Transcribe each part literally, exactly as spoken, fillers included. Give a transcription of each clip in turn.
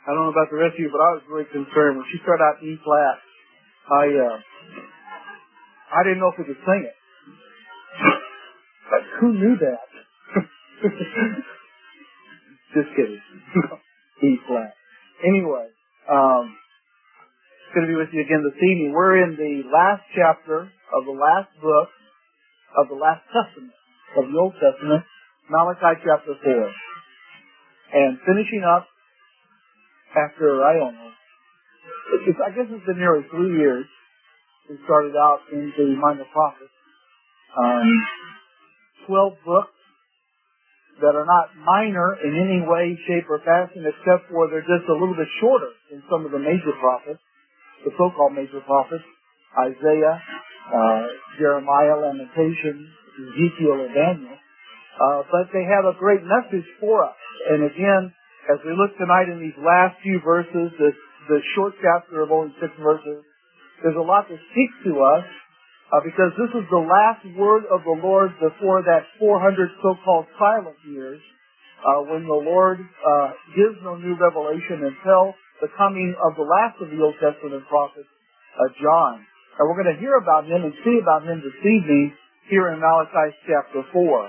I don't know about the rest of you, but I was really concerned. When she started out E flat, I, uh, I didn't know if we could sing it. Like, who knew that? Just kidding. E flat. Anyway, um, it's going to be with you again this evening. We're in the last chapter of the last book of the last Testament of the Old Testament, Malachi chapter four. And finishing up after, I don't know, it's, I guess it's been nearly three years. We started out in the Minor Prophets. Um, twelve books that are not minor in any way, shape, or fashion, except for they're just a little bit shorter than some of the major prophets, the so-called major prophets, Isaiah, uh, Jeremiah, Lamentations, Ezekiel, and Daniel. Uh, but they have a great message for us. And again, as we look tonight in these last few verses, this, this short chapter of only six verses, there's a lot to speak to us, uh, because this is the last word of the Lord before that four hundred so-called silent years, uh, when the Lord uh, gives no new revelation until the coming of the last of the Old Testament prophets, uh, John. And we're going to hear about him and see about him this evening here in Malachi chapter four.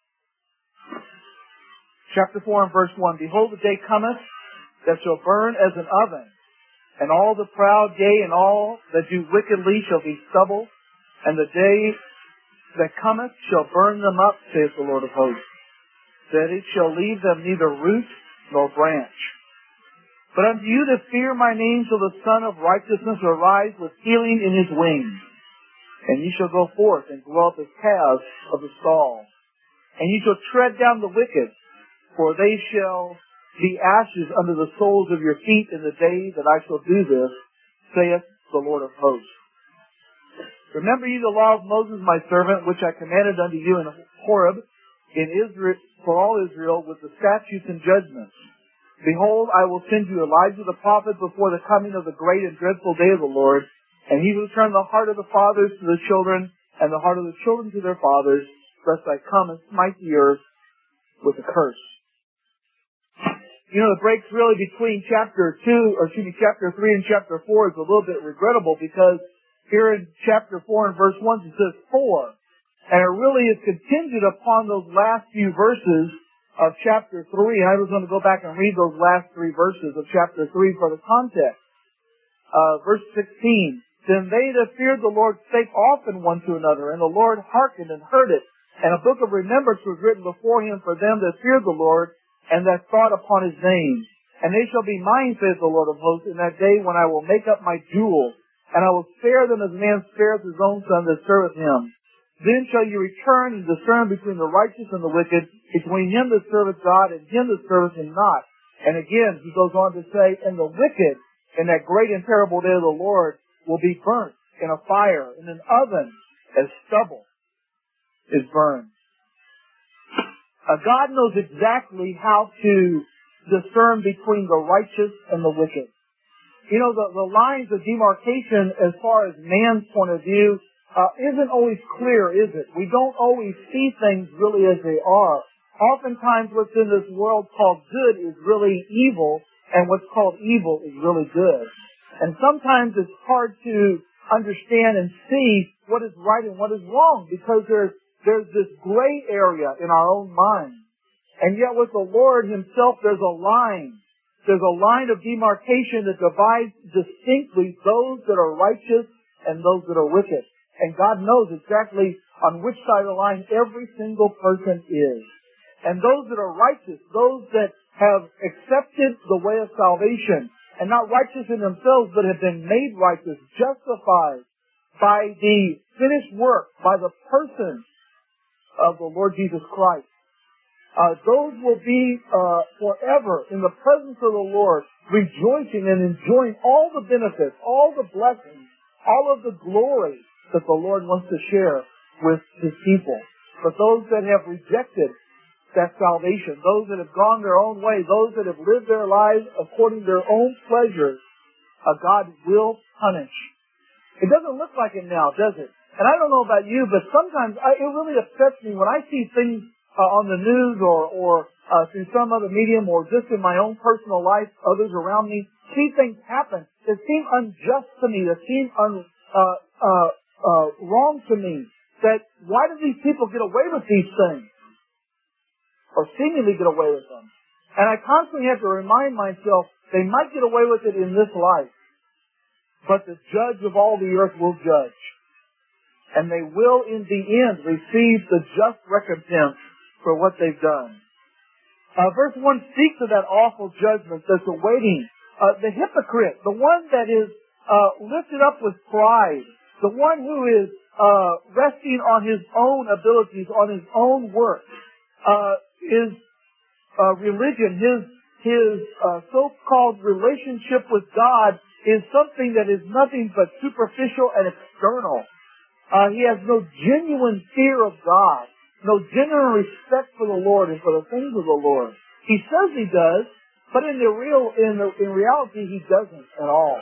Chapter four and verse one, Behold, the day cometh that shall burn as an oven, and all the proud, yea, and all that do wickedly shall be stubble, and the day that cometh shall burn them up, saith the Lord of hosts, that it shall leave them neither root nor branch. But unto you that fear my name shall the Son of Righteousness arise with healing in his wings, and ye shall go forth and dwell at the paths of the stall, and ye shall tread down the wicked, for they shall be ashes under the soles of your feet in the day that I shall do this, saith the Lord of hosts. Remember ye the law of Moses my servant, which I commanded unto you in Horeb, in Israel, for all Israel, with the statutes and judgments. Behold, I will send you Elijah the prophet before the coming of the great and dreadful day of the Lord, and he will turn the heart of the fathers to the children, and the heart of the children to their fathers, lest I come and smite the earth with a curse. You know, the breaks really between chapter two, or excuse me, chapter three and chapter four is a little bit regrettable, because here in chapter four and verse one it says four. And it really is contingent upon those last few verses of chapter three. I was going to go back and read those last three verses of chapter three for the context. Uh, verse sixteen. Then they that feared the Lord spake often one to another, and the Lord hearkened and heard it. And a book of remembrance was written before him for them that feared the Lord, and that thought upon his name. And they shall be mine, saith the Lord of hosts, in that day when I will make up my jewels, and I will spare them as a man spareth his own son that serveth him. Then shall you return and discern between the righteous and the wicked, between him that serveth God and him that serveth him not. And again, he goes on to say, and the wicked in that great and terrible day of the Lord will be burnt in a fire, in an oven, as stubble is burned. Uh, God knows exactly how to discern between the righteous and the wicked. You know, the, the lines of demarcation as far as man's point of view uh, isn't always clear, is it? We don't always see things really as they are. Oftentimes what's in this world called good is really evil, and what's called evil is really good. And sometimes it's hard to understand and see what is right and what is wrong, because there's there's this gray area in our own mind. And yet with the Lord himself, there's a line. There's a line of demarcation that divides distinctly those that are righteous and those that are wicked. And God knows exactly on which side of the line every single person is. And those that are righteous, those that have accepted the way of salvation, and not righteous in themselves, but have been made righteous, justified by the finished work, by the person of the Lord Jesus Christ. Uh, those will be uh, forever in the presence of the Lord, rejoicing and enjoying all the benefits, all the blessings, all of the glory that the Lord wants to share with his people. But those that have rejected that salvation, those that have gone their own way, those that have lived their lives according to their own pleasures, uh, God will punish. It doesn't look like it now, does it? And I don't know about you, but sometimes I, it really upsets me when I see things uh, on the news or, or uh, through some other medium or just in my own personal life, others around me, see things happen that seem unjust to me, that seem un, uh, uh, uh, wrong to me. That why do these people get away with these things? Or seemingly get away with them. And I constantly have to remind myself, they might get away with it in this life, but the judge of all the earth will judge. And they will, in the end, receive the just recompense for what they've done. Uh, verse one speaks of that awful judgment that's awaiting uh, the hypocrite, the one that is uh, lifted up with pride, the one who is uh, resting on his own abilities, on his own work. Uh, his uh, religion, his his uh, so-called relationship with God is something that is nothing but superficial and external. Uh, he has no genuine fear of God, no genuine respect for the Lord and for the things of the Lord. He says he does, but in the real, in the, in reality, he doesn't at all.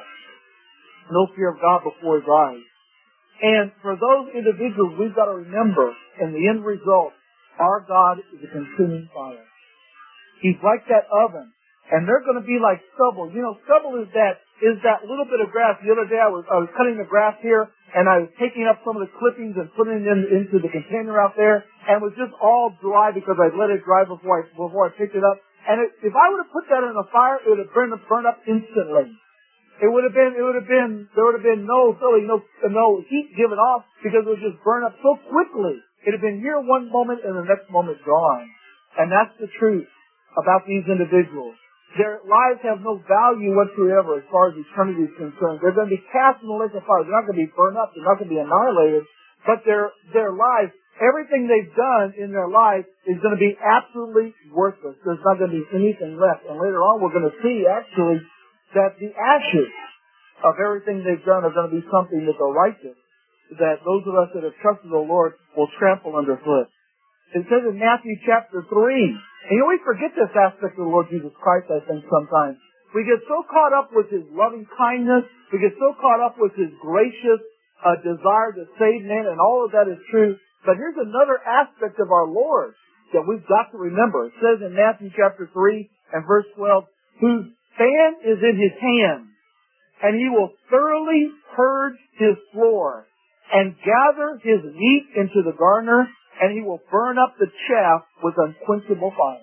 No fear of God before his eyes. And for those individuals, we've got to remember, in the end result, our God is a consuming fire. He's like that oven, and they're going to be like stubble. You know, stubble is that is that little bit of grass. The other day, I was I was cutting the grass here, and I was taking up some of the clippings and putting it in, into the container out there, and it was just all dry because I let it dry before I before I picked it up. And it, if I would have put that in a fire, it would have burned burned up instantly. It would have been it would have been there would have been no really no no heat given off because it would just burn up so quickly. It had been here one moment and the next moment gone. And that's the truth about these individuals. Their lives have no value whatsoever as far as eternity is concerned. They're going to be cast in the lake of fire. They're not going to be burned up. They're not going to be annihilated. But their their lives, everything they've done in their life is going to be absolutely worthless. There's not going to be anything left. And later on we're going to see actually that the ashes of everything they've done are going to be something that the righteous, that those of us that have trusted the Lord will trample underfoot. It says in Matthew chapter three, and you know, we forget this aspect of the Lord Jesus Christ, I think, sometimes. We get so caught up with His loving kindness, we get so caught up with His gracious uh, desire to save men, and all of that is true. But here's another aspect of our Lord that we've got to remember. It says in Matthew chapter three and verse twelve, whose fan is in His hand, and He will thoroughly purge His floor, and gather His wheat into the garner, and He will burn up the chaff with unquenchable fire.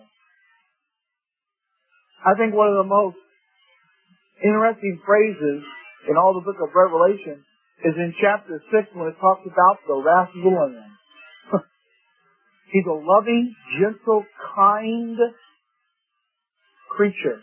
I think one of the most interesting phrases in all the book of Revelation is in chapter six when it talks about the wrath of the Lamb. He's a loving, gentle, kind creature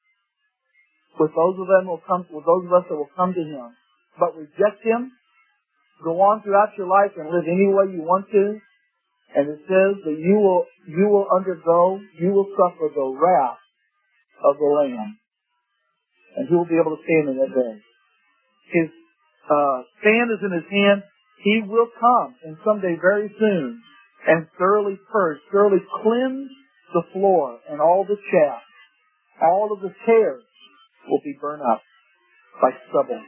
with those of them will come, with those of us that will come to Him, but reject Him. Go on throughout your life and live any way you want to. And it says that you will, you will undergo, you will suffer the wrath of the Lamb. And He will be able to stand in that day. His, uh, fan is in His hand. He will come, and someday very soon, and thoroughly purge, thoroughly cleanse the floor and all the chaff. All of the tares will be burned up like stubble.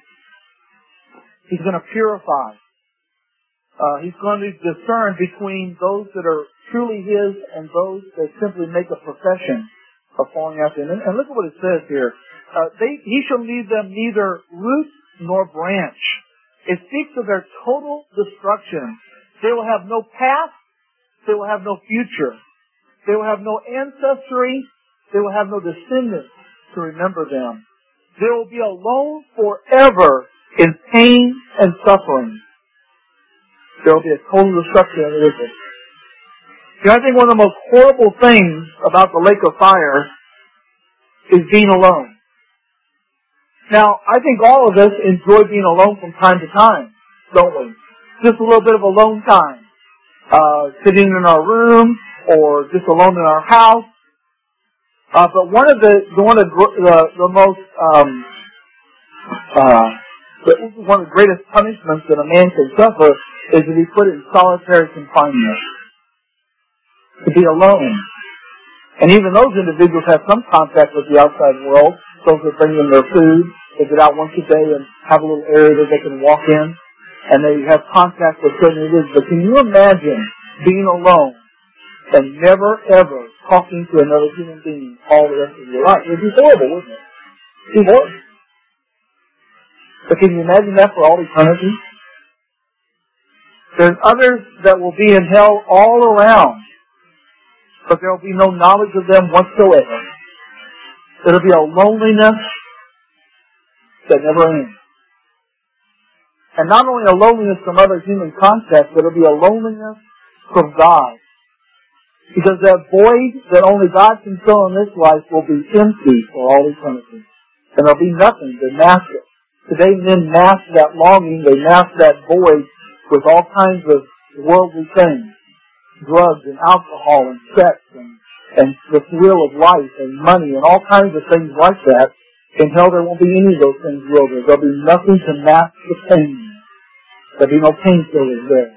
He's going to purify. Uh, he's going to discern between those that are truly His and those that simply make a profession of falling after Him. And, and look at what it says here. Uh, they, He shall leave them neither root nor branch. It speaks of their total destruction. They will have no past. They will have no future. They will have no ancestry. They will have no descendants to remember them. They will be alone forever in pain and suffering. There will be a total destruction of the wicked. You know, I think one of the most horrible things about the lake of fire is being alone. Now, I think all of us enjoy being alone from time to time, don't we? Just a little bit of alone time. Uh, sitting in our room or just alone in our house. Uh, but one of the, the one of the, the most, um, uh, one of the greatest punishments that a man can suffer is to be put in solitary confinement. To be alone. And even those individuals have some contact with the outside world. Those that bring them their food. They get out once a day and have a little area that they can walk in. And they have contact with certain individuals. But can you imagine being alone and never ever talking to another human being all the rest of your life. It would be horrible, wouldn't it? It would be horrible. But can you imagine that for all eternity? There's others that will be in hell all around, but there will be no knowledge of them whatsoever. There will be a loneliness that never ends. And not only a loneliness from other human contact, but it will be a loneliness from God. Because that void that only God can fill in this life will be empty for all eternity. And there will be nothing to mask it. Today men mask that longing, they mask that void with all kinds of worldly things. Drugs and alcohol and sex and, and the thrill of life and money and all kinds of things like that. In hell there won't be any of those things will there. There'll be nothing to mask the pain. There'll be no painkillers there.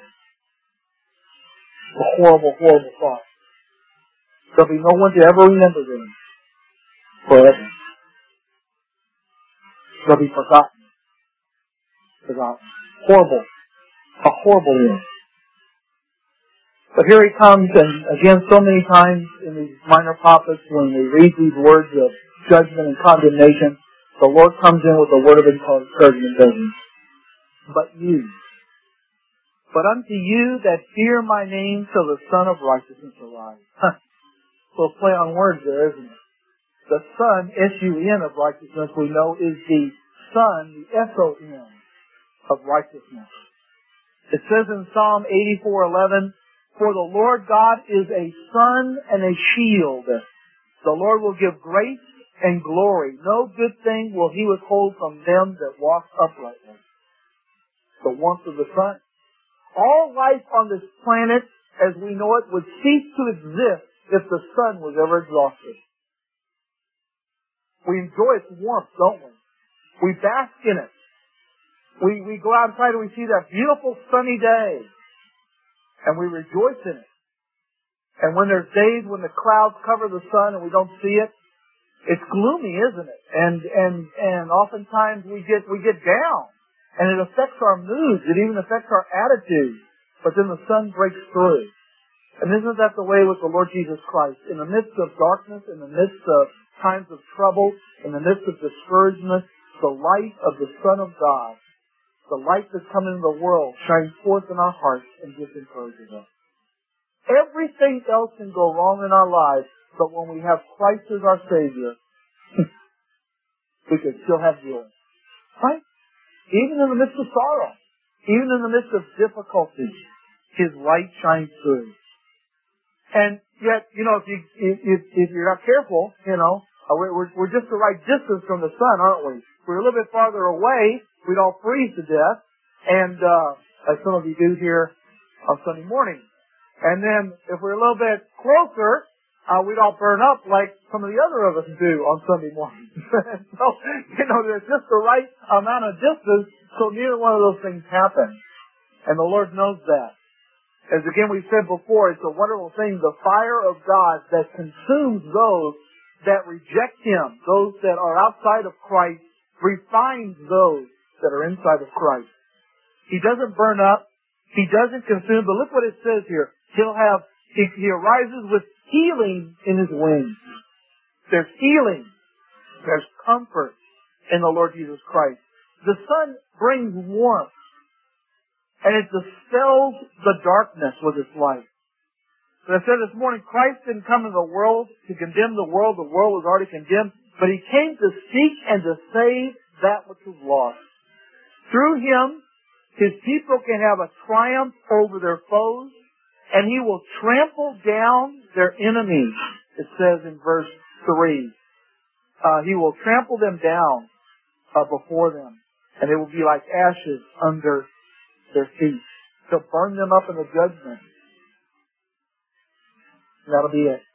A horrible, horrible thought. There'll be no one to ever remember them forever. They'll be forgotten. Forgotten. Horrible. A horrible end. But here he comes, and again, so many times in these minor prophets, when we read these words of judgment and condemnation, the Lord comes in with a word of encouragement, doesn't he? But you. But unto you that fear my name shall the Son of Righteousness arise. Huh. So a play on words there, isn't it? The Son, S U N of righteousness, we know is the Son, the S O N of righteousness. It says in Psalm eighty-four eleven, for the Lord God is a sun and a shield. The Lord will give grace and glory. No good thing will he withhold from them that walk uprightly. The warmth of the sun. All life on this planet, as we know it, would cease to exist if the sun was ever exhausted. We enjoy its warmth, don't we? We bask in it. We, we go outside and we see that beautiful sunny day. And we rejoice in it. And when there's days when the clouds cover the sun and we don't see it, it's gloomy, isn't it? And, and, and oftentimes we get, we get down. And it affects our moods. It even affects our attitudes. But then the sun breaks through. And isn't that the way with the Lord Jesus Christ? In the midst of darkness, in the midst of times of trouble, in the midst of discouragement, the light of the Son of God, the light that's come into the world, shines forth in our hearts and gives encouragement. Everything else can go wrong in our lives, but when we have Christ as our Savior, we can still have joy. Right? Even in the midst of sorrow, even in the midst of difficulty, His light shines through. And yet, you know, if you if, if you're not careful, you know, we're we're just the right distance from the sun, aren't we? If we're a little bit farther away, we'd all freeze to death, and uh, as some of you do here on Sunday morning. And then if we're a little bit closer, uh, we'd all burn up like some of the other of us do on Sunday morning. So, you know, there's just the right amount of distance so neither one of those things happen. And the Lord knows that. As again we've said before, it's a wonderful thing, the fire of God that consumes those that reject Him, those that are outside of Christ, refines those that are inside of Christ. He doesn't burn up. He doesn't consume. But look what it says here. He'll have, he, he arises with healing in His wings. There's healing. There's comfort in the Lord Jesus Christ. The sun brings warmth. And it dispels the darkness with its light. As I said this morning, Christ didn't come into the world to condemn the world. The world was already condemned. But He came to seek and to save that which was lost. Through Him, His people can have a triumph over their foes, and He will trample down their enemies, it says in verse three. Uh, he will trample them down uh, before them, and they will be like ashes under their feet. He'll burn them up in the judgment. And that'll be it.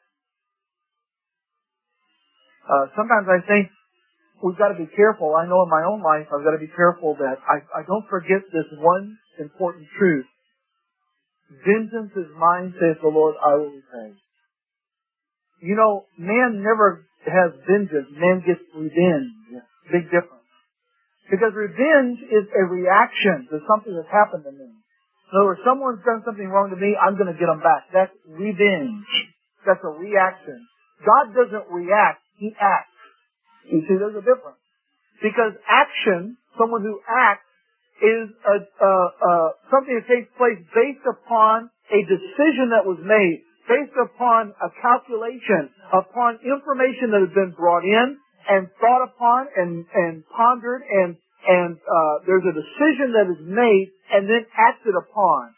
Uh, sometimes I think we've got to be careful. I know in my own life I've got to be careful that I, I don't forget this one important truth. Vengeance is mine, saith the Lord, I will repay. You know, man never has vengeance. Man gets revenge. Big difference. Because revenge is a reaction to something that's happened to me. In other words, someone's done something wrong to me, I'm going to get them back. That's revenge. That's a reaction. God doesn't react, He acts. You see, there's a difference. Because action, someone who acts, is a, a, a, something that takes place based upon a decision that was made, based upon a calculation, upon information that has been brought in and thought upon and, and pondered, and, and uh, there's a decision that is made and then acted upon.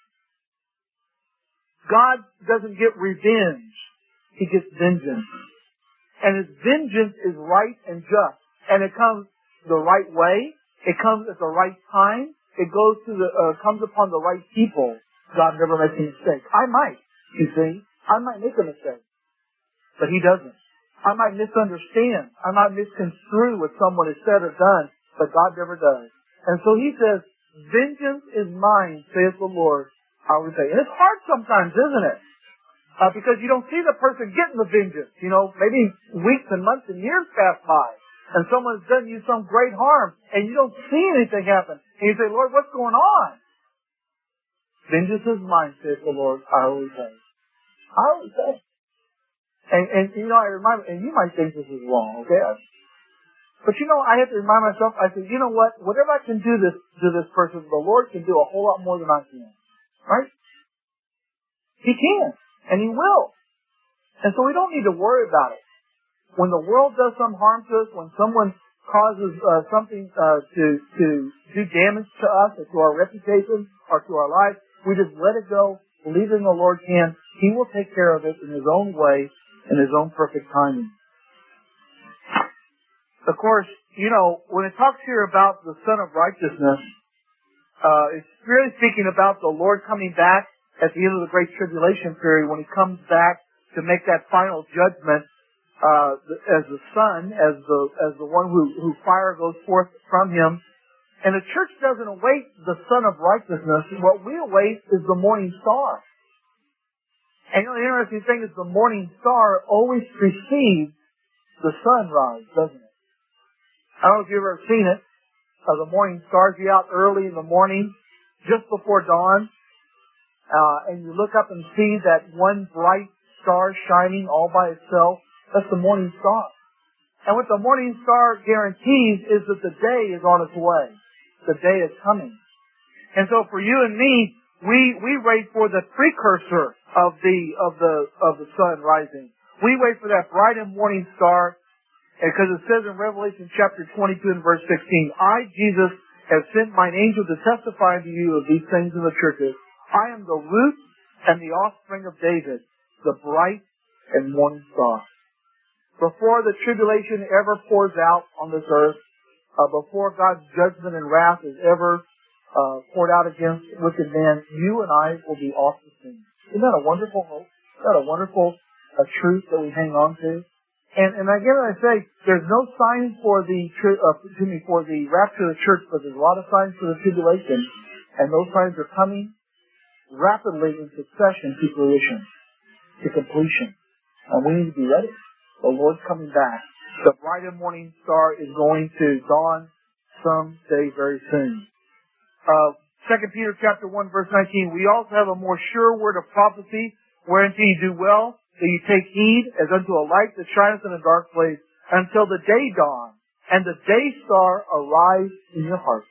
God doesn't get revenge. He gets vengeance. And His vengeance is right and just. And it comes the right way. It comes at the right time. It goes to the, uh, comes upon the right people. God never makes a mistake. I might, you see. I might make a mistake. But He doesn't. I might misunderstand. I might misconstrue what someone has said or done. But God never does. And so He says, vengeance is mine, saith the Lord. I will say. And it's hard sometimes, isn't it? Uh, because you don't see the person getting the vengeance. You know, maybe weeks and months and years pass by. And someone's done you some great harm, and you don't see anything happen. And you say, Lord, what's going on? Vengeance is mine, saith the Lord, I will repay. I will repay. And, and, you know, I remind, and you might think this is wrong, okay? But you know, I have to remind myself, I say, you know what? Whatever I can do this, to this person, the Lord can do a whole lot more than I can. Right? He can. And He will. And so we don't need to worry about it. When the world does some harm to us, when someone causes uh, something uh, to to do damage to us or to our reputation or to our lives, we just let it go, believe in the Lord's hand. He will take care of it in His own way, in His own perfect timing. Of course, you know, when it talks here about the Son of Righteousness, uh, it's really speaking about the Lord coming back at the end of the Great Tribulation period, when He comes back to make that final judgment. Uh, as the Son, as the as the one who, who fire goes forth from Him. And the church doesn't await the Son of Righteousness. What we await is the morning star. And you know, the interesting thing is the morning star always precedes the sunrise, doesn't it? I don't know if you've ever seen it. Uh, the morning stars be out early in the morning, just before dawn. Uh, and you look up and see that one bright star shining all by itself. That's the morning star. And what the morning star guarantees is that the day is on its way. The day is coming. And so for you and me, we, we wait for the precursor of the, of the, of the sun rising. We wait for that bright and morning star, because it says in Revelation chapter twenty-two and verse sixteen, I, Jesus, have sent mine angel to testify to you of these things in the churches. I am the root and the offspring of David, the bright and morning star. Before the tribulation ever pours out on this earth, uh, before God's judgment and wrath is ever uh, poured out against wicked man, you and I will be off the scene. Isn't that a wonderful hope? Isn't that a wonderful uh, truth that we hang on to? And, and again, I say, there's no sign for the tri- uh, excuse me, for the rapture of the church, but there's a lot of signs for the tribulation, and those signs are coming rapidly in succession to fruition, to completion, and we need to be ready. The Lord's coming back. The bright and morning star is going to dawn someday very soon. Uh, Second Peter chapter one verse nineteen, we also have a more sure word of prophecy, whereunto you do well, that you take heed as unto a light that shineth in a dark place, until the day dawn, and the day star arise in your hearts.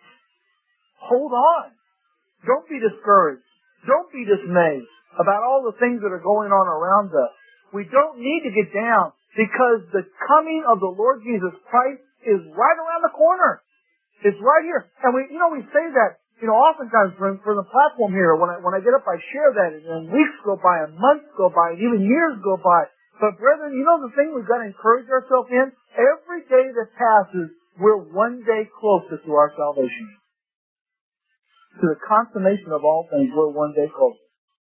Hold on. Don't be discouraged. Don't be dismayed about all the things that are going on around us. We don't need to get down, because the coming of the Lord Jesus Christ is right around the corner. It's right here. And we, you know, we say that, you know, oftentimes from, from the platform here, when I, when I get up, I share that, and then weeks go by, and months go by, and even years go by. But brethren, you know the thing we've got to encourage ourselves in? Every day that passes, we're one day closer to our salvation. To the consummation of all things, we're one day closer.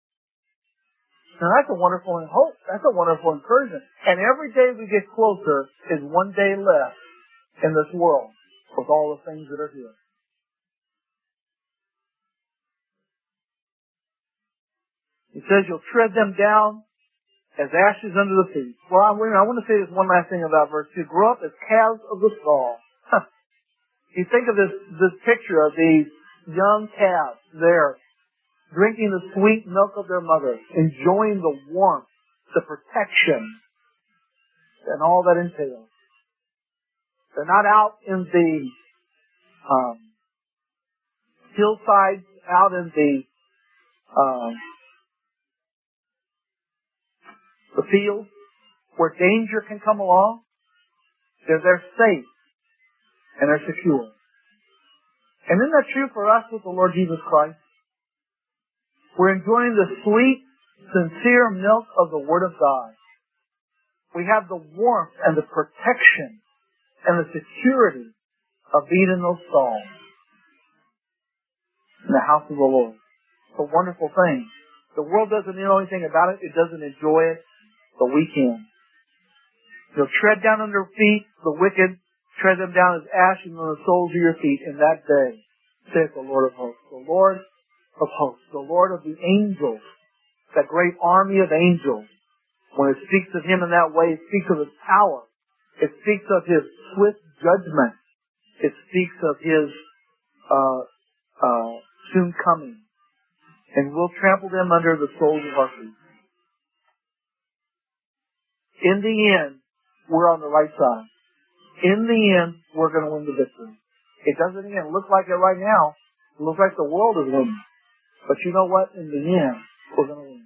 Now that's a wonderful hope. That's a wonderful encouragement. And every day we get closer is one day less in this world with all the things that are here. It says you'll tread them down as ashes under the feet. Well, I, I want to say this one last thing about verse two. Grow up as calves of the stall. You think of this, this picture of these young calves there. drinking the sweet milk of their mother, enjoying the warmth, the protection, and all that entails. They're not out in the um, hillsides, out in the um, the fields where danger can come along. They're, they're safe and they're secure. And isn't that true for us with the Lord Jesus Christ? We're enjoying the sweet, sincere milk of the Word of God. We have the warmth and the protection and the security of being in those stalls in the house of the Lord. It's a wonderful thing. The world doesn't know anything about it. It doesn't enjoy it, but we can. You'll tread down under feet the wicked, tread them down as ash on the soles of your feet in that day, saith the Lord of hosts. The Lord of hosts, the Lord of the angels, that great army of angels. When it speaks of Him in that way, it speaks of His power. It speaks of His swift judgment. It speaks of His uh, uh, soon coming. And we'll trample them under the soles of our feet. In the end, we're on the right side. In the end, we're going to win the victory. It doesn't even look like it right now. It looks like the world is winning. But you know what? In the end, we're going to win.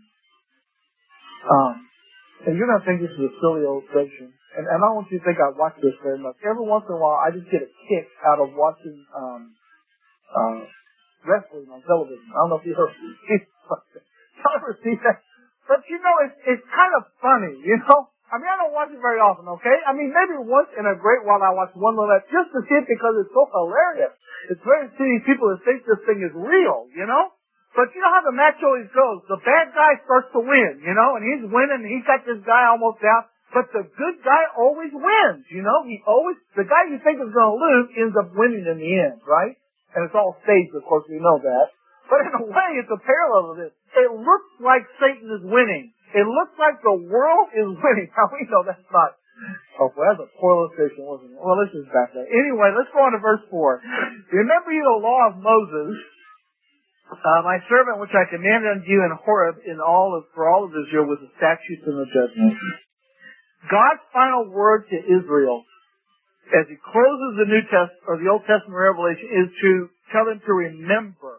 Um, and you're going to think this is a silly illustration. And, and I don't want you to think I watch this very much. Every once in a while, I just get a kick out of watching um, uh, wrestling on television. I don't know if you heard it. Y'all ever see that? But you know, it's, it's kind of funny, you know? I mean, I don't watch it very often, okay? I mean, maybe once in a great while I watch one little that just to see it because it's so hilarious. It's very silly people that think this thing is real, you know? But you know how the match always goes. The bad guy starts to win, you know, and he's winning and he's got this guy almost down. But the good guy always wins, you know? He always, the guy you think is going to lose ends up winning in the end, right? And it's all staged, of course, we know that. But in a way, it's a parallel of this. It looks like Satan is winning. It looks like the world is winning. Now, we know that's not... Oh, well, that's a poor illustration, wasn't it? Well, let's just back that. Anyway, let's go on to verse four. Remember you the law of Moses, uh, my servant, which I commanded unto you in Horeb in all of, for all of Israel with the statutes and the judgments. God's final word to Israel as He closes the New Testament, or the Old Testament revelation, is to tell them to remember,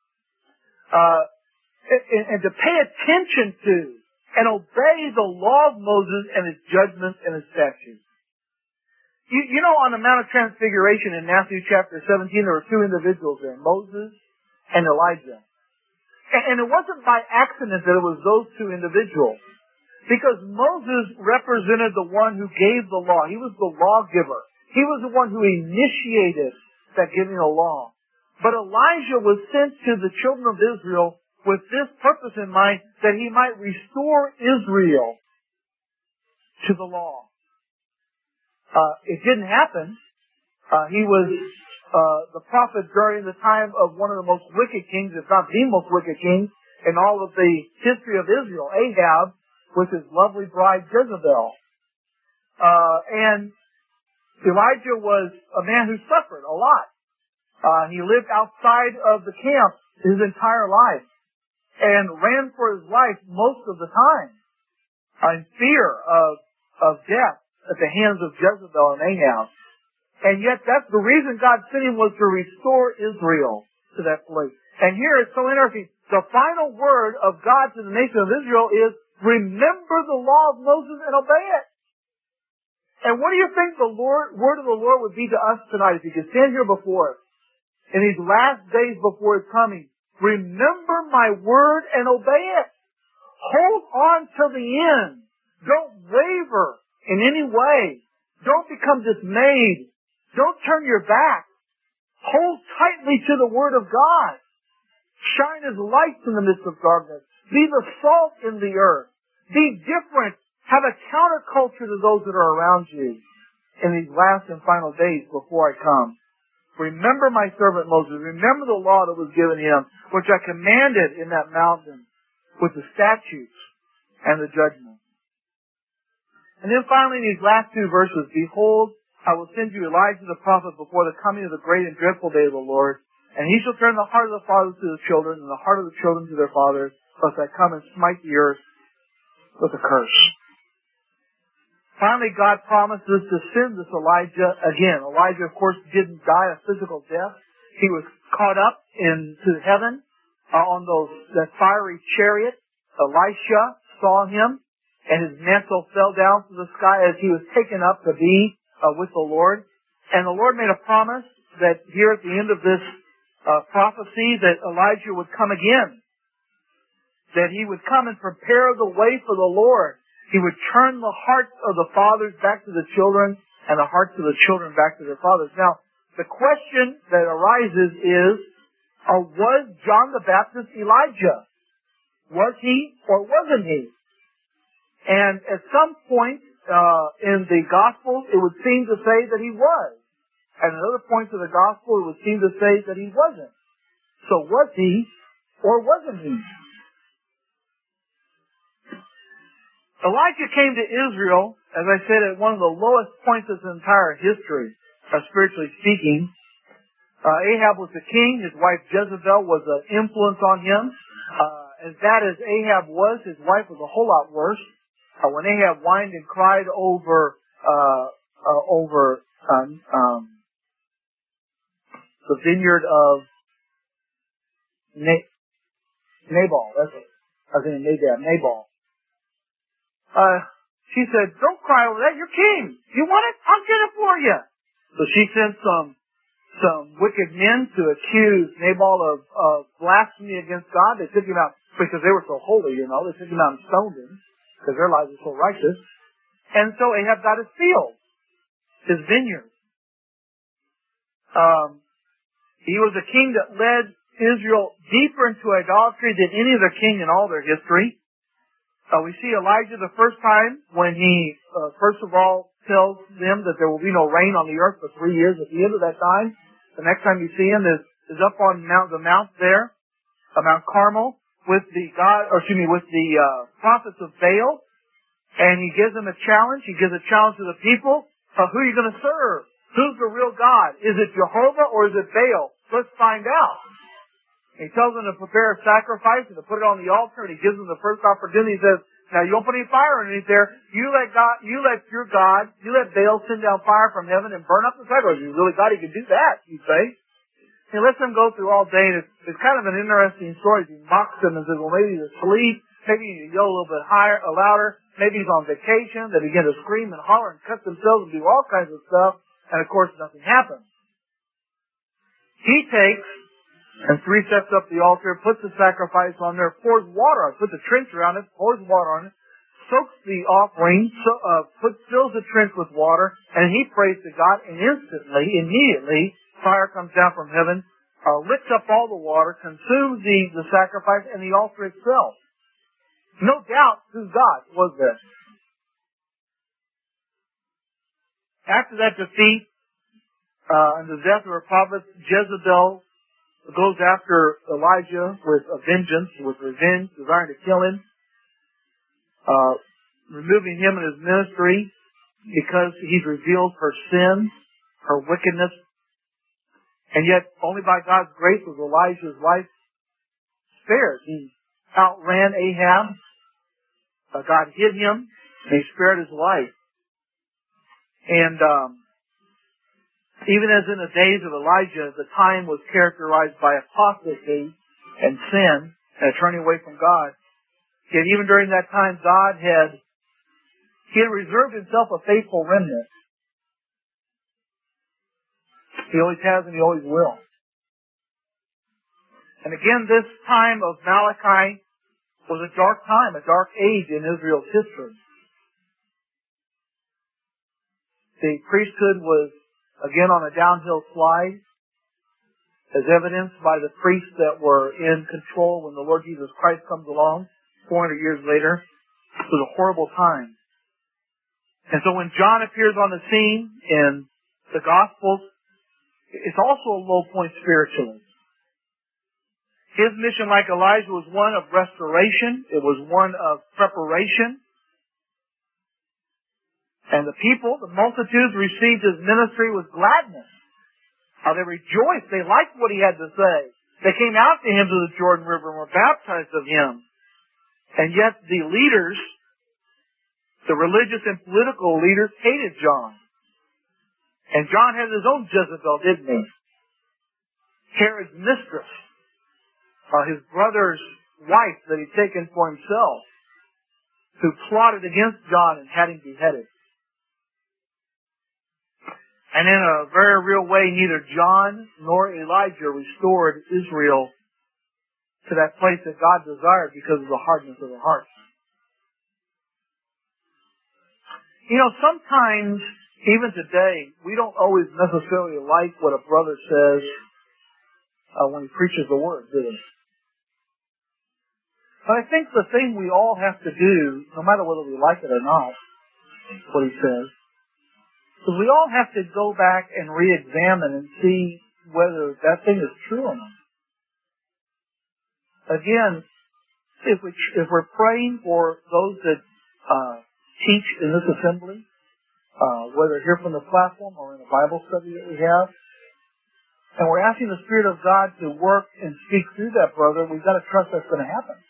uh, and, and to pay attention to, and obey the law of Moses and his judgments and his statutes. You, you know, on the Mount of Transfiguration in Matthew chapter seventeen, there were two individuals there, Moses and Elijah. And, and it wasn't by accident that it was those two individuals. Because Moses represented the one who gave the law. He was the lawgiver. He was the one who initiated that giving of law. But Elijah was sent to the children of Israel with this purpose in mind, that he might restore Israel to the law. Uh, it didn't happen. Uh, he was uh, the prophet during the time of one of the most wicked kings, if not the most wicked king, in all of the history of Israel, Ahab, with his lovely bride Jezebel. Uh, and Elijah was a man who suffered a lot. Uh, he lived outside of the camp his entire life and ran for his life most of the time in fear of, of death at the hands of Jezebel and Ahab. And yet that's the reason God sent him, was to restore Israel to that place. And here it's so interesting. The final word of God to the nation of Israel is, remember the law of Moses and obey it. And what do you think the Lord, word of the Lord would be to us tonight if He could stand here before us in these last days before His coming? Remember my word and obey it. Hold on till the end. Don't waver in any way. Don't become dismayed. Don't turn your back. Hold tightly to the word of God. Shine as lights in the midst of darkness. Be the salt in the earth. Be different. Have a counterculture to those that are around you in these last and final days before I come. Remember my servant Moses. Remember the law that was given him, which I commanded in that mountain with the statutes and the judgments. And then finally, in these last two verses, behold, I will send you Elijah the prophet before the coming of the great and dreadful day of the Lord. And he shall turn the heart of the fathers to the children, and the heart of the children to their fathers, lest I come and smite the earth with a curse. Finally, God promises to send this Elijah again. Elijah, of course, didn't die a physical death. He was caught up into heaven uh, on those that fiery chariot. Elisha saw him, and his mantle fell down from the sky as he was taken up to be uh, with the Lord. And the Lord made a promise that here at the end of this uh, prophecy that Elijah would come again. That he would come and prepare the way for the Lord. He would turn the hearts of the fathers back to the children and the hearts of the children back to their fathers. Now, the question that arises is, uh, was John the Baptist Elijah? Was he or wasn't he? And at some point uh, in the Gospels, it would seem to say that he was. And at other points of the Gospel, it would seem to say that he wasn't. So was he or wasn't he? Elijah came to Israel, as I said, at one of the lowest points of his entire history, uh, spiritually speaking. Uh, Ahab was the king. His wife Jezebel was an influence on him. Uh, as bad as Ahab was, his wife was a whole lot worse. Uh, when Ahab whined and cried over uh, uh, over um, um, the vineyard of Na- Nabal, that's it. I was thinking Nadab, Nabal. Uh, she said, "Don't cry over that. You're king. You want it? I'll get it for you." So she sent some some wicked men to accuse Nabal of, of blasphemy against God. They took him out because they were so holy, you know. They took him out and stoned him because their lives were so righteous. And so Ahab got his field, his vineyard. Um, he was a king that led Israel deeper into idolatry than any other king in all their history. Uh, we see Elijah the first time when he, uh, first of all, tells them that there will be no rain on the earth for three years. At the end of that time, the next time you see him is, is up on Mount, the mount there, uh, Mount Carmel, with the God, or excuse me, with the uh, prophets of Baal, and he gives them a challenge. He gives a challenge to the people. Uh, who are you going to serve? Who's the real God? Is it Jehovah or is it Baal? Let's find out. He tells them to prepare a sacrifice and to put it on the altar, and he gives them the first opportunity. He says, "Now you don't put any fire underneath there. You let God, you let your God, you let Baal send down fire from heaven and burn up the sacrifice. You really God, he can do that," you say. He lets them go through all day, and it's, it's kind of an interesting story. He mocks them and says, "Well, maybe he's asleep. Maybe you yell a little bit higher, or louder. Maybe he's on vacation." They begin to scream and holler and cut themselves and do all kinds of stuff. And of course, nothing happens. He takes and three steps up the altar, puts the sacrifice on there, pours water on it, puts a trench around it, pours water on it, soaks the offering, so, uh, puts, fills the trench with water, and he prays to God, and instantly, immediately, fire comes down from heaven, uh, licks up all the water, consumes the, the sacrifice and the altar itself. No doubt whose God was this. After that defeat, uh, and the death of her prophets, Jezebel goes after Elijah with a vengeance, with revenge, desiring to kill him, uh, removing him and his ministry because he's revealed her sin, her wickedness. And yet, only by God's grace was Elijah's life spared. He outran Ahab. Uh, God hid him, and he spared his life. And um, even as in the days of Elijah, the time was characterized by apostasy and sin and turning away from God. Yet even during that time, God had, He had reserved Himself a faithful remnant. He always has and He always will. And again, this time of Malachi was a dark time, a dark age in Israel's history. The priesthood was again on a downhill slide, as evidenced by the priests that were in control when the Lord Jesus Christ comes along four hundred years later. It was a horrible time. And so when John appears on the scene in the Gospels, it's also a low point spiritually. His mission, like Elijah, was one of restoration. It was one of preparation. And the people, the multitudes, received his ministry with gladness. How they rejoiced. They liked what he had to say. They came out to him to the Jordan River and were baptized of him. And yet the leaders, the religious and political leaders, hated John. And John had his own Jezebel, didn't he? Herod's mistress, uh, his brother's wife that he'd taken for himself, who plotted against John and had him beheaded. And in a very real way, neither John nor Elijah restored Israel to that place that God desired because of the hardness of their hearts. You know, sometimes, even today, we don't always necessarily like what a brother says uh, when he preaches the word, do we? But I think the thing we all have to do, no matter whether we like it or not, what he says, is we all have to go back and re-examine and see whether that thing is true or not. Again, if, we, if we're praying for those that uh, teach in this assembly, uh, whether here from the platform or in the Bible study that we have, and we're asking the Spirit of God to work and speak through that brother, we've got to trust that's going to happen.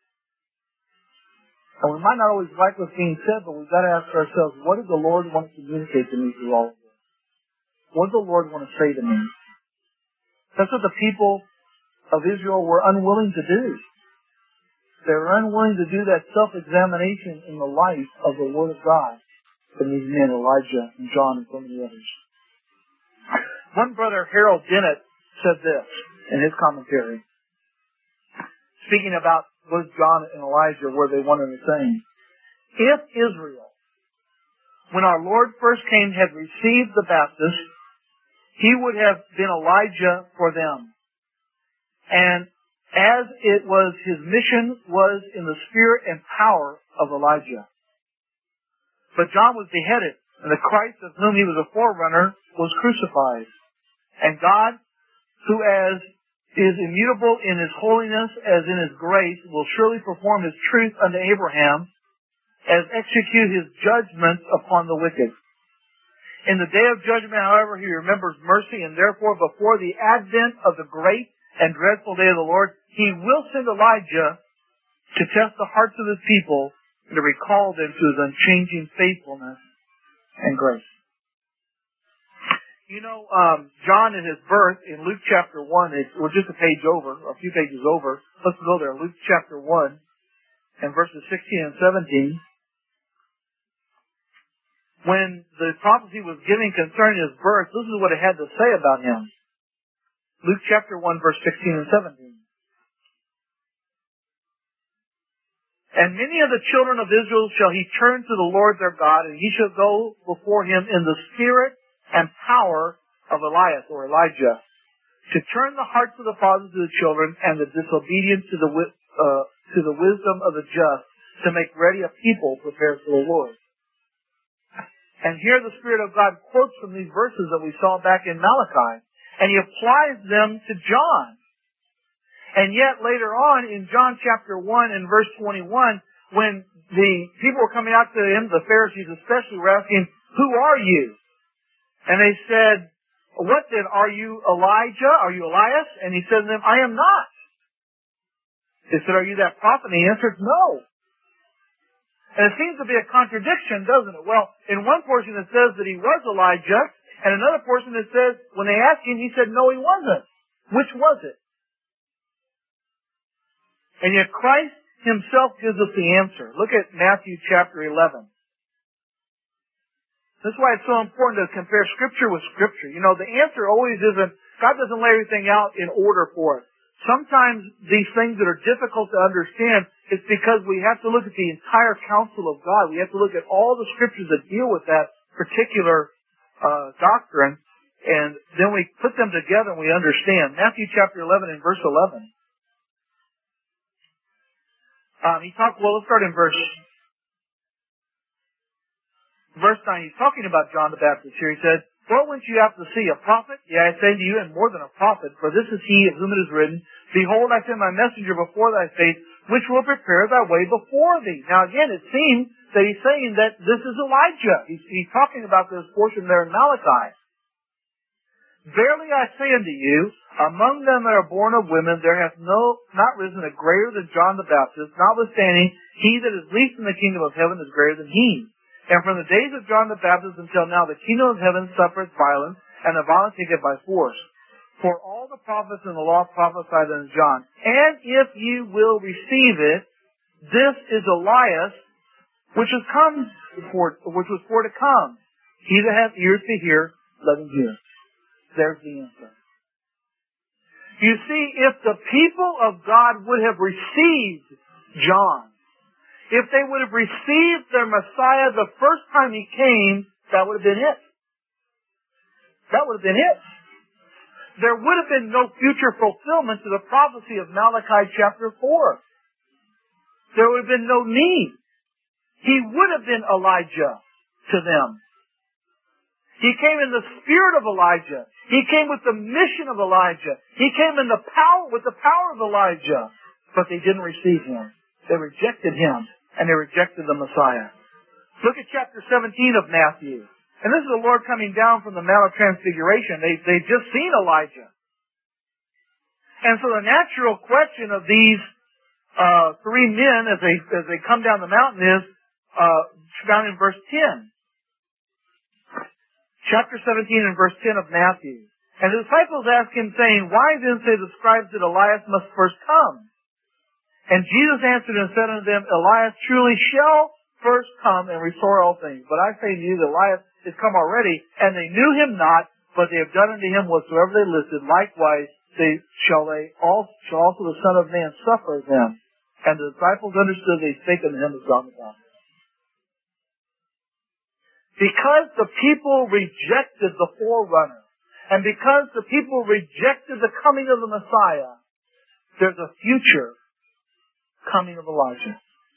And we might not always like what's being said, but we've got to ask ourselves, what does the Lord want to communicate to me through all of this? What does the Lord want to say to me? That's what the people of Israel were unwilling to do. They were unwilling to do that self-examination in the light of the Word of God from these men, Elijah and John and so many others. One brother, Harold Dennett, said this in his commentary, speaking about was John and Elijah, were they one and the same? If Israel, when our Lord first came, had received the Baptist, he would have been Elijah for them. And as it was, his mission was in the spirit and power of Elijah. But John was beheaded, and the Christ of whom he was a forerunner was crucified. And God, who as is immutable in his holiness as in his grace, will surely perform his truth unto Abraham, as execute his judgments upon the wicked. In the day of judgment, however, he remembers mercy, and therefore before the advent of the great and dreadful day of the Lord, he will send Elijah to test the hearts of his people and to recall them to his unchanging faithfulness and grace. You know, um, John at his birth in Luke chapter one, it's, we're just a page over, or a few pages over. Let's go there. Luke chapter one and verses sixteen and seventeen. When the prophecy was given concerning his birth, this is what it had to say about him. Luke chapter one, verse sixteen and seventeen. And many of the children of Israel shall he turn to the Lord their God, and he shall go before him in the spirit and power of Elias or Elijah, to turn the hearts of the fathers to the children, and the disobedient to the uh, to the wisdom of the just, to make ready a people prepared for the Lord. And here the Spirit of God quotes from these verses that we saw back in Malachi, and he applies them to John. And yet later on in John chapter one and verse twenty-one, when the people were coming out to him, the Pharisees especially, were asking, "Who are you?" And they said, "What then? Are you Elijah? Are you Elias?" And he said to them, "I am not." They said, "Are you that prophet?" And he answered, "No." And it seems to be a contradiction, doesn't it? Well, in one portion it says that he was Elijah, and another portion it says, when they asked him, he said, "No, he wasn't." Which was it? And yet Christ himself gives us the answer. Look at Matthew chapter eleven. That's why it's so important to compare Scripture with Scripture. You know, the answer always isn't, God doesn't lay everything out in order for us. Sometimes these things that are difficult to understand, it's because we have to look at the entire counsel of God. We have to look at all the Scriptures that deal with that particular uh, doctrine, and then we put them together and we understand. Matthew chapter eleven and verse eleven. Um, he talked, well, let's start in verse Verse nine, he's talking about John the Baptist here. He said, "For whence you have to see a prophet? Yea, I say to you, and more than a prophet, for this is he of whom it is written, Behold, I send my messenger before thy face, which will prepare thy way before thee." Now again, it seems that he's saying that this is Elijah. He's, he's talking about this portion there in Malachi. Verily I say unto you, among them that are born of women, there hath no not risen a greater than John the Baptist. Notwithstanding, he that is least in the kingdom of heaven is greater than he. And from the days of John the Baptist until now, the kingdom of heaven suffereth violence, and the violent take it by force. For all the prophets in the law prophesied unto John. And if you will receive it, this is Elias, which is come for, which was for to come. He that hath ears to hear, let him hear. There's the answer. You see, if the people of God would have received John, if they would have received their Messiah the first time he came, that would have been it. That would have been it. There would have been no future fulfillment to the prophecy of Malachi chapter four. There would have been no need. He would have been Elijah to them. He came in the spirit of Elijah. He came with the mission of Elijah. He came in the power, with the power of Elijah. But they didn't receive him. They rejected him, and they rejected the Messiah. Look at chapter seventeen of Matthew. And this is the Lord coming down from the Mount of Transfiguration. They, they've just seen Elijah. And so the natural question of these uh, three men as they, as they come down the mountain is uh, found in verse ten. Chapter seventeen and verse ten of Matthew. And the disciples asked him, saying, Why then say the scribes that Elias must first come? And Jesus answered and said unto them, Elias truly shall first come and restore all things. But I say to you that Elias is come already, and they knew him not, but they have done unto him whatsoever they listed. Likewise, they shall they all shall also the Son of Man suffer them. And the disciples understood they spake unto him as John the Baptist. Because the people rejected the forerunner, and because the people rejected the coming of the Messiah, there's a future coming of Elijah.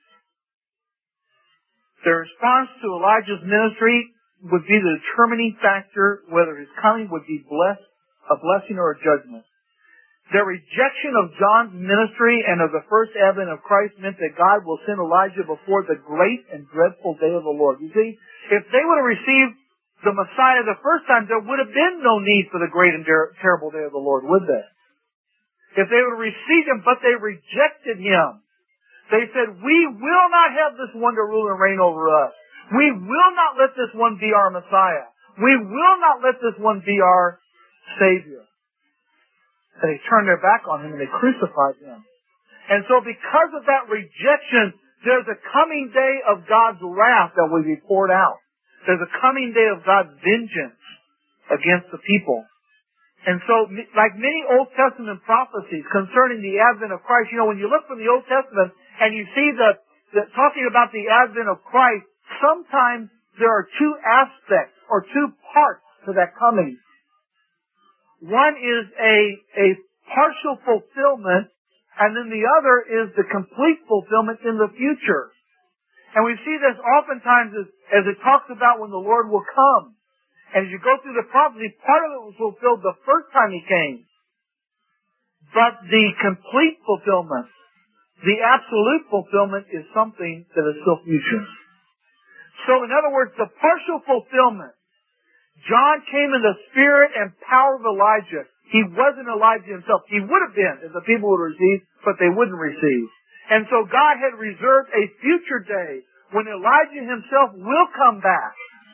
The response to Elijah's ministry would be the determining factor whether his coming would be blessed, a blessing or a judgment. Their rejection of John's ministry and of the first advent of Christ meant that God will send Elijah before the great and dreadful day of the Lord. You see, if they would have received the Messiah the first time, there would have been no need for the great and ter- terrible day of the Lord, would they? If they would have received him, but they rejected him. They said, we will not have this one to rule and reign over us. We will not let this one be our Messiah. We will not let this one be our Savior. And they turned their back on him and they crucified him. And so because of that rejection, there's a coming day of God's wrath that will be poured out. There's a coming day of God's vengeance against the people. And so, like many Old Testament prophecies concerning the advent of Christ, you know, when you look from the Old Testament and you see that, that talking about the advent of Christ, sometimes there are two aspects or two parts to that coming. One is a, a partial fulfillment, and then the other is the complete fulfillment in the future. And we see this oftentimes as, as it talks about when the Lord will come. And as you go through the prophecy, part of it was fulfilled the first time he came. But the complete fulfillment, the absolute fulfillment, is something that is still future. So in other words, the partial fulfillment, John came in the spirit and power of Elijah. He wasn't Elijah himself. He would have been if the people would receive, but they wouldn't receive. And so God had reserved a future day when Elijah himself will come back.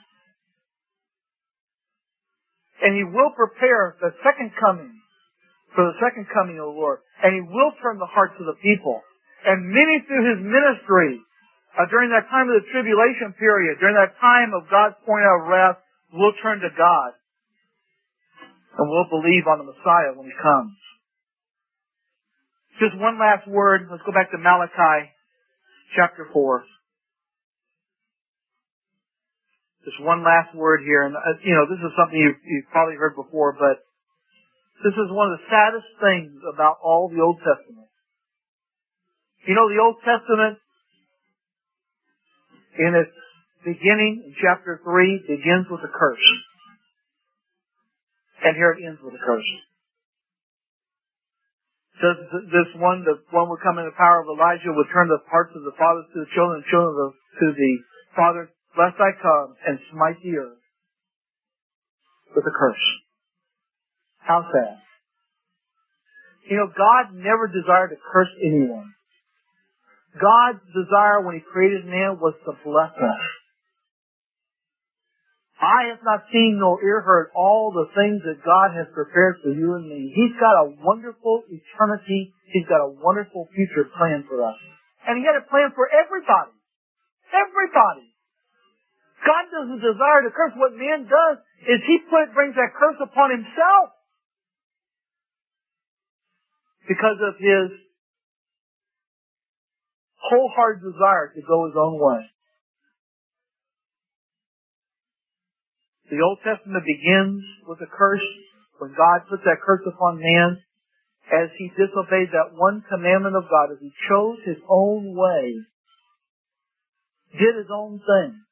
And he will prepare the second coming, for the second coming of the Lord. And he will turn the hearts of the people. And many through his ministry, uh, during that time of the tribulation period, during that time of God's pouring out of wrath, we'll turn to God. And we'll believe on the Messiah when he comes. Just one last word. Let's go back to Malachi chapter four. Just one last word here. And, uh, you know, this is something you've, you've probably heard before, but this is one of the saddest things about all the Old Testament. You know, the Old Testament, in its beginning, in chapter three, begins with a curse. And here it ends with a curse. Says this one, the one would come in the power of Elijah, would turn the hearts of the fathers to the children, and children of the, to the fathers, lest I come and smite the earth with a curse. How sad. You know, God never desired to curse anyone. God's desire when He created man was to bless us. Eye have not seen nor ear heard all the things that God has prepared for you and me. He's got a wonderful eternity. He's got a wonderful future plan for us. And He had a plan for everybody. Everybody. God doesn't desire to curse. What man does is he put, brings that curse upon himself because of his wholehearted desire to go his own way. The Old Testament begins with a curse when God puts that curse upon man as he disobeyed that one commandment of God, as he chose his own way, did his own thing,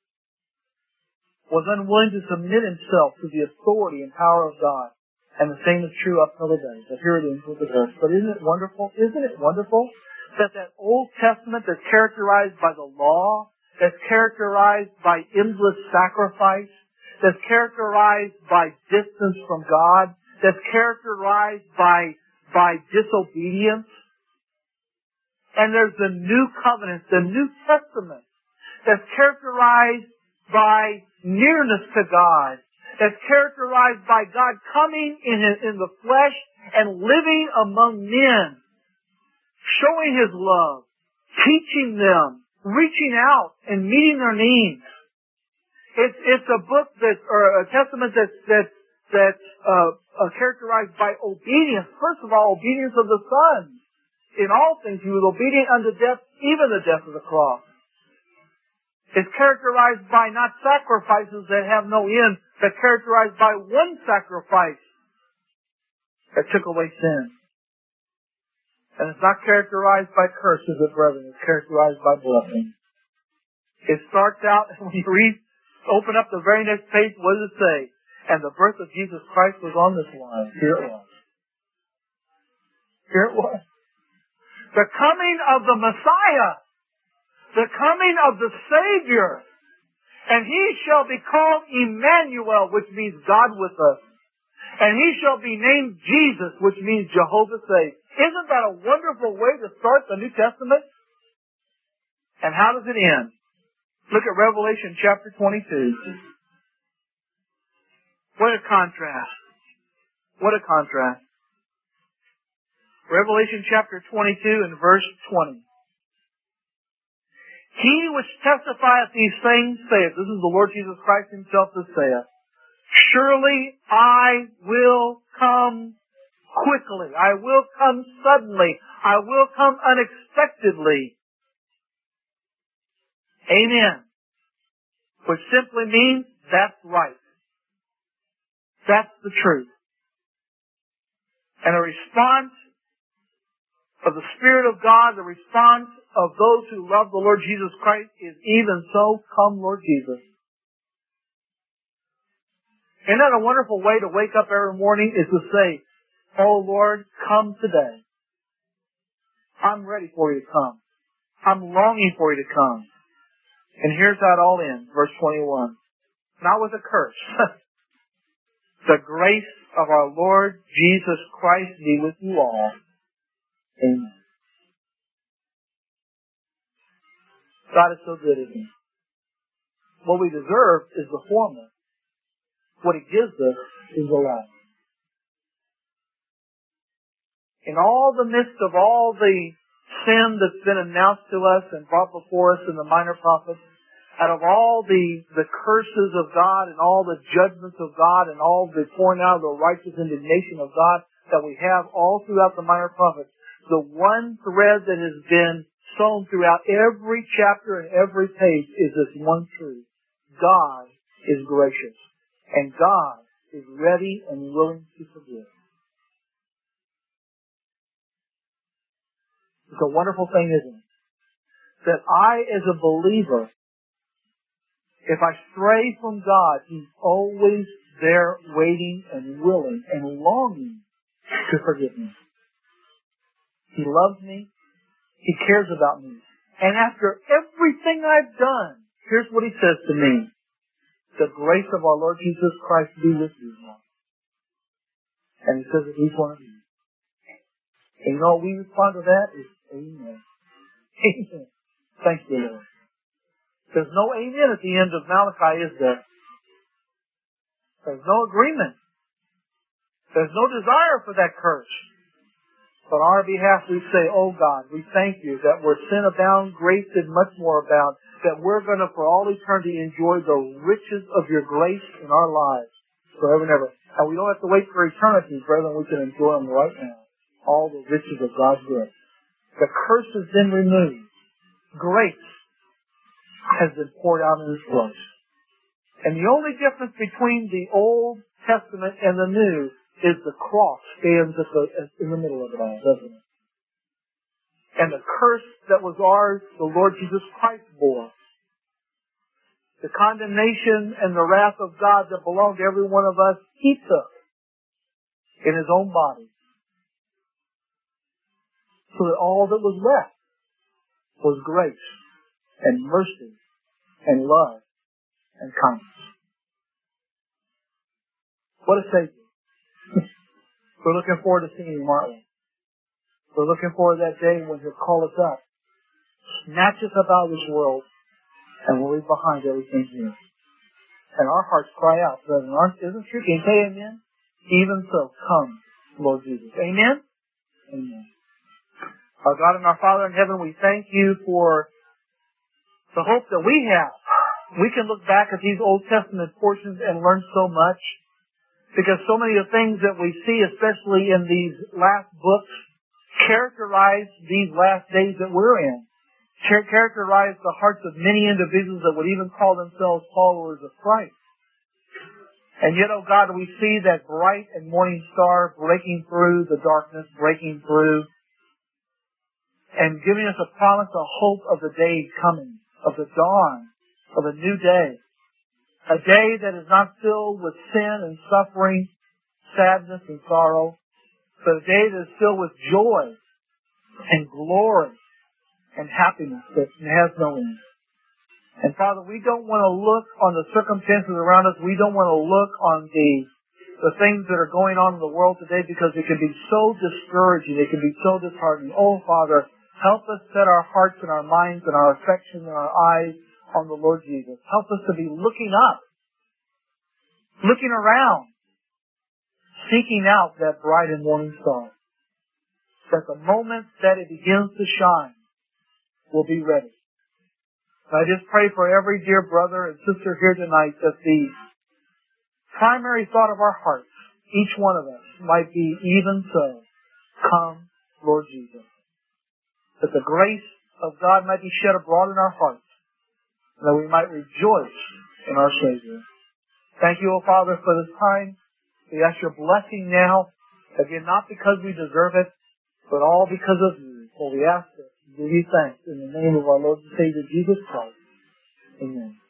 was unwilling to submit himself to the authority and power of God. And the same is true up till today. But here it is with the curse. But isn't it wonderful? Isn't it wonderful that that Old Testament that's characterized by the law, that's characterized by endless sacrifice, that's characterized by distance from God, that's characterized by, by disobedience. And there's the New Covenant, the New Testament, that's characterized by nearness to God, that's characterized by God coming in, in the flesh and living among men, showing His love, teaching them, reaching out and meeting their needs. It's, it's a book that, or a testament that's, that's, that's, uh, uh, characterized by obedience. First of all, obedience of the Son. In all things, He was obedient unto death, even the death of the cross. It's characterized by not sacrifices that have no end, but characterized by one sacrifice that took away sin. And it's not characterized by curses, brethren. It's characterized by blessing. It starts out, when you read, open up the very next page, what does it say? And the birth of Jesus Christ was on this line. Here it was. Here it was. The coming of the Messiah. The coming of the Savior. And He shall be called Emmanuel, which means God with us. And He shall be named Jesus, which means Jehovah saves. Isn't that a wonderful way to start the New Testament? And how does it end? Look at Revelation chapter twenty-two. What a contrast. What a contrast. Revelation chapter twenty-two and verse twenty. He which testifieth these things saith, this is the Lord Jesus Christ Himself that saith, surely I will come quickly. I will come suddenly. I will come unexpectedly. Amen. Which simply means that's right. That's the truth. And a response of the Spirit of God, the response of those who love the Lord Jesus Christ is even so, come Lord Jesus. Isn't that a wonderful way to wake up every morning, is to say, oh Lord, come today. I'm ready for you to come. I'm longing for you to come. And here's how it all ends, verse twenty-one. Not with a curse. The grace of our Lord Jesus Christ be with you all. Amen. God is so good, isn't He? What we deserve is the former. What He gives us is the latter. In all the midst of all the sin that's been announced to us and brought before us in the minor prophets, out of all the, the curses of God and all the judgments of God and all the pouring out of the righteous indignation of God that we have all throughout the minor prophets, the one thread that has been sown throughout every chapter and every page is this one truth. God is gracious. And God is ready and willing to forgive. It's a wonderful thing, isn't it? That I, as a believer, if I stray from God, He's always there waiting and willing and longing to forgive me. He loves me. He cares about me. And after everything I've done, here's what He says to me. The grace of our Lord Jesus Christ be with you now. And He says that He's one of you. And you know, we respond to that is amen. Amen. Thank you, Lord. There's no amen at the end of Malachi, is there? There's no agreement. There's no desire for that curse. But on our behalf, we say, oh God, we thank you that where sin abounds, grace did much more abound, that we're going to, for all eternity, enjoy the riches of your grace in our lives forever and ever. And we don't have to wait for eternity, brethren. We can enjoy them right now. All the riches of God's grace. The curse has been removed. Grace has been poured out in His grace. And the only difference between the Old Testament and the New is the cross stands at the, in the middle of it all, doesn't it? And the curse that was ours, the Lord Jesus Christ bore. The condemnation and the wrath of God that belonged to every one of us, He took in His own body. So that all that was left was grace and mercy and love and kindness. What a Savior. We're looking forward to seeing Him, aren't we? We're looking forward to that day when He'll call us up, snatch us up out of this world, and we'll leave behind everything here. And our hearts cry out, brethren, aren't, isn't it true? Can you say amen? Even so, come, Lord Jesus. Amen? Amen. Our God and our Father in heaven, we thank you for the hope that we have. We can look back at these Old Testament portions and learn so much, because so many of the things that we see, especially in these last books, characterize these last days that we're in. Characterize the hearts of many individuals that would even call themselves followers of Christ. And yet, oh God, we see that bright and morning star breaking through the darkness, breaking through, and giving us a promise, a hope of the day coming, of the dawn, of a new day. A day that is not filled with sin and suffering, sadness and sorrow, but a day that is filled with joy and glory and happiness that has no end. And Father, we don't want to look on the circumstances around us. We don't want to look on the the things that are going on in the world today, because it can be so discouraging. It can be so disheartening. Oh, Father, help us set our hearts and our minds and our affection and our eyes on the Lord Jesus. Help us to be looking up, looking around, seeking out that bright and morning star. That the moment that it begins to shine, we'll be ready. And I just pray for every dear brother and sister here tonight that the primary thought of our hearts, each one of us, might be, even so, come, Lord Jesus. That the grace of God might be shed abroad in our hearts, and that we might rejoice in our Savior. Thank you, O Father, for this time. We ask your blessing now, again, not because we deserve it, but all because of you. For we ask it, give you thanks in the name of our Lord and Savior, Jesus Christ. Amen.